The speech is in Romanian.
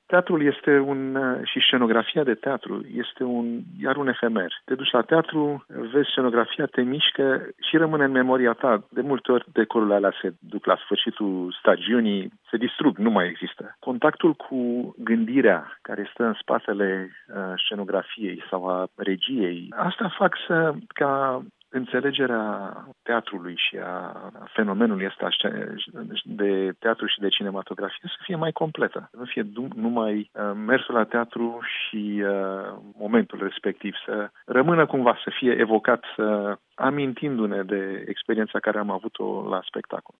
Teatrul este și scenografia de teatru este iar un efemer. Te duci la teatru, vezi scenografia, te mișcă și rămâne în memoria ta. De multe ori decorurile alea se duc la sfârșitul stagiunii, se distrug, nu mai există. Contactul cu gândirea care stă în spatele scenografiei sau a regiei, asta fac ca înțelegerea teatrului și a fenomenului ăsta de teatru și de cinematografie să fie mai completă. Să nu fie numai mersul la teatru și momentul respectiv, să rămână cumva, să fie evocat, amintindu-ne de experiența care am avut-o la spectacol.